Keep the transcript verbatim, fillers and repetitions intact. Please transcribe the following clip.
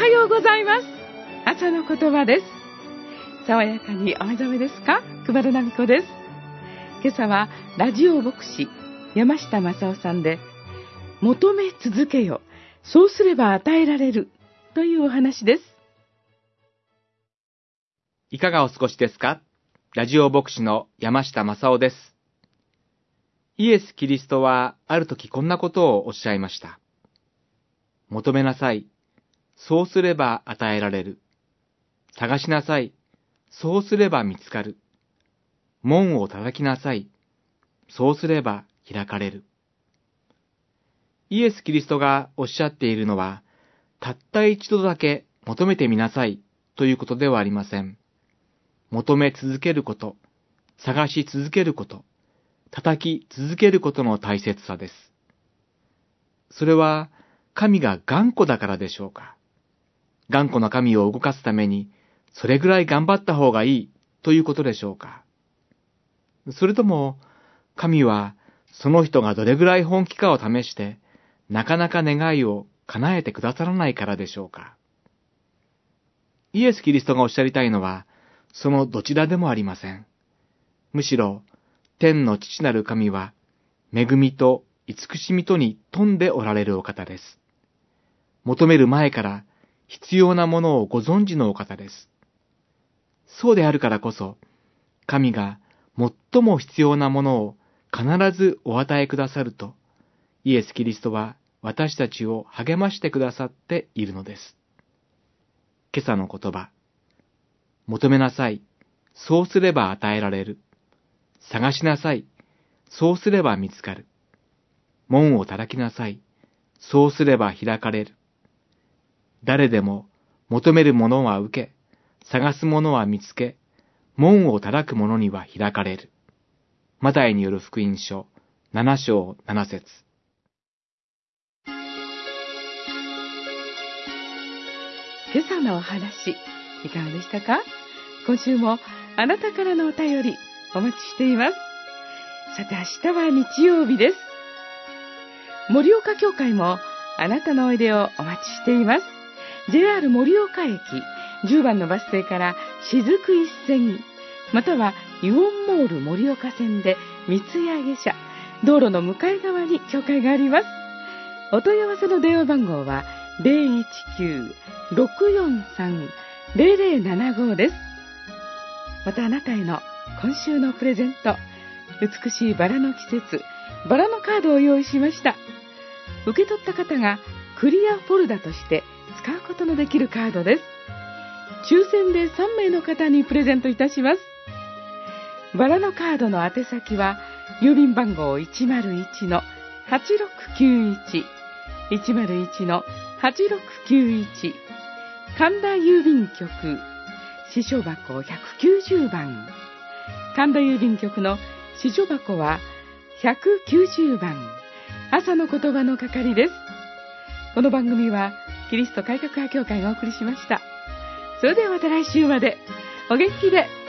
はようございます。朝の言葉です。爽やかにお目覚めですか？熊田奈美子です。今朝はラジオ牧師山下正夫さんで、求め続けよ、そうすれば与えられるというお話です。 いかがお過ごしですか？ラジオ牧師の山下正夫です。イエス・キリストはある時こんなことをおっしゃいました。求めなさい。そうすれば与えられる。探しなさい。そうすれば見つかる。門を叩きなさい。そうすれば開かれる。イエス・キリストがおっしゃっているのは、たった一度だけ求めてみなさいということではありません。求め続けること、探し続けること、叩き続けることの大切さです。それは神が頑固だからでしょうか？頑固な神を動かすためにそれぐらい頑張った方がいいということでしょうか？それとも神はその人がどれぐらい本気かを試してなかなか願いを叶えてくださらないからでしょうか？イエス・キリストがおっしゃりたいのはそのどちらでもありません。むしろ天の父なる神は恵みと慈しみとに富んでおられるお方です。求める前から必要なものをご存知のお方です。そうであるからこそ、神が最も必要なものを必ずお与えくださると、イエス・キリストは私たちを励ましてくださっているのです。今朝の言葉、求めなさい、そうすれば与えられる。探しなさい、そうすれば見つかる。門を叩きなさい、そうすれば開かれる。誰でも求めるものは受け、探すものは見つけ、門を叩く者には開かれる。マタイによる福音書なな章なな節。 今朝のお話、いかがでしたか？今週もあなたからのお便りお待ちしています。さて明日は日曜日です。盛岡教会もあなたのおいでをお待ちしています。ジェイアール 盛岡駅じゅうばんのバス停から雫一線、またはイオンモール盛岡線で三ツ谷下車、道路の向かい側に教会があります。お問い合わせの電話番号は ゼロいちきゅう ろくよんさん ゼロゼロななご です。またあなたへの今週のプレゼント、美しいバラの季節、バラのカードを用意しました。受け取った方がクリアフォルダとして使うことのできるカードです。抽選でさんめいの方にプレゼントいたします。バラのカードの宛先は郵便番号 いちまるいちのはちろくきゅういち いちまるいちのはちろくきゅういち、神田郵便局支所箱ひゃくきゅうじゅうばん、神田郵便局の支所箱はひゃくきゅうじゅうばん、朝の言葉の係です。この番組はキリスト改革派教会がお送りしました。それではまた来週までお元気で。